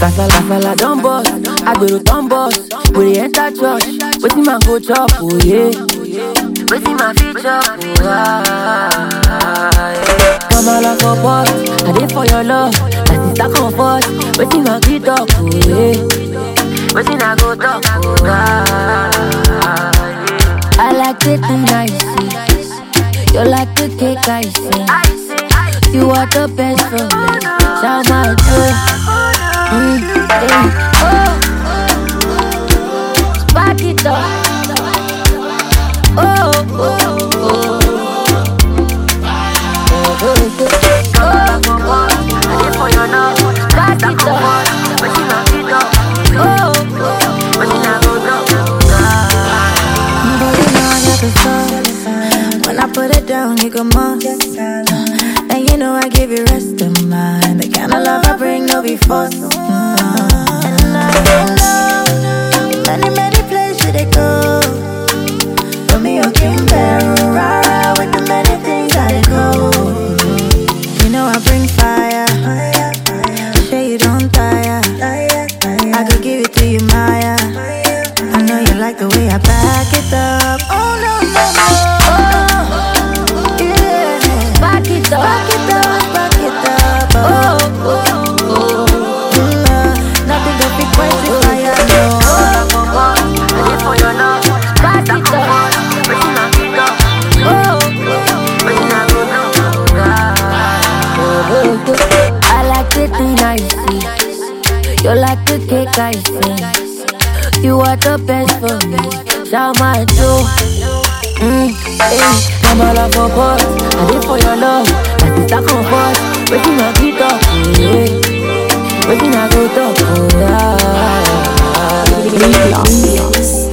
Kasala don boss, agbero don boss. We dey enter church, wetin man go chop, oh yeah. Wetin man fit chop, oh yeah. Kamala for boss, I dey for your love. My sister comfort, wetin man fit talk, oh yeah. Wetin I go talk, oh yeah. I like it nice, you like the cake I see. You are the best for me, shout my joy. Spark it up. Oh, oh, oh. I did for your love. Spark it up. But you not it up. Oh, but you not go down. But you know I got the sauce. When I put it down, you go must. And you know I give you rest of mind. The kind of love I bring, no be forced. And I don't know many places they go. But me, you can bear ride with the many things I go. You know I bring fire. Sure you don't tire. I could give it to you, Maya. I know you like the way I back it up. Oh no, no, no. Oh, yeah. Back it up. Back it up, back it up. Oh, oh, oh. Nothing can be quite if I am no. I did for your love. Back it up. But you not it up. Oh, but you not go down. I like it nice. You like the cake I see. You are the best for me. Shout my joy. Kamala for boss, I did for your love. My sister comfort, wetin I fit talk, oh yeah. Wetin I go talk, oh yeah.